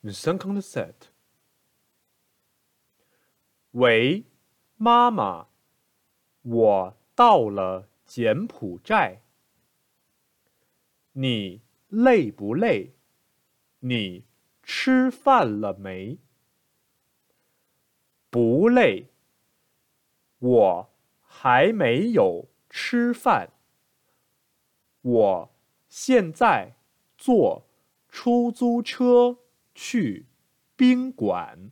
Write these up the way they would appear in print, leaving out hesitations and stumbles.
57. 喂，妈妈，我到了柬埔寨。你累不累？你吃饭了没？不累，我还没有吃饭。我现在坐出租车去宾馆。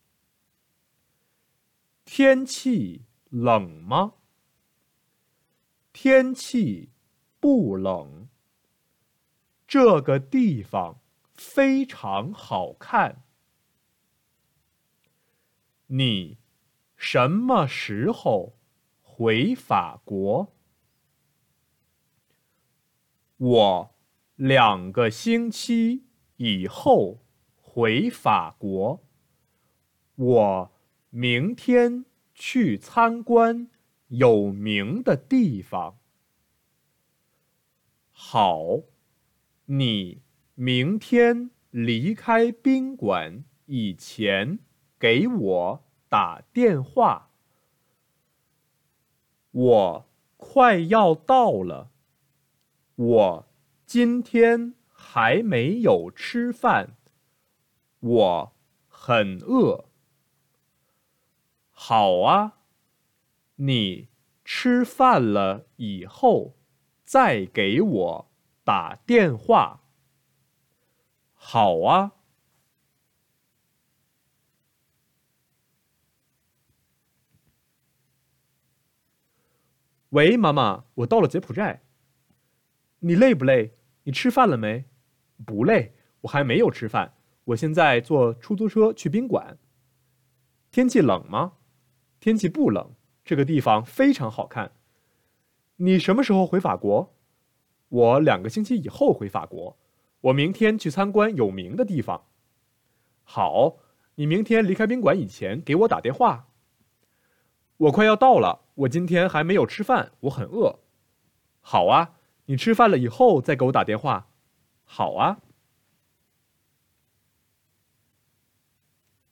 天气冷吗？天气不冷。这个地方非常好看。你什么时候回法国？我2个星期以后回法国。我明天去参观有名的地方。好，你明天离开宾馆以前给我打电话。我快要到了。我今天还没有吃饭。我很饿。好啊，你吃饭了以后再给我打电话。好啊。喂，妈妈，我到了柬埔寨。你累不累？你吃饭了没？不累，我还没有吃饭。我现在坐出租车去宾馆。天气冷吗？天气不冷，这个地方非常好看。你什么时候回法国？我2个星期以后回法国。我明天去参观有名的地方。好，你明天离开宾馆以前给我打电话。我快要到了，我今天还没有吃饭，我很饿。好啊，你吃饭了以后再给我打电话。好啊。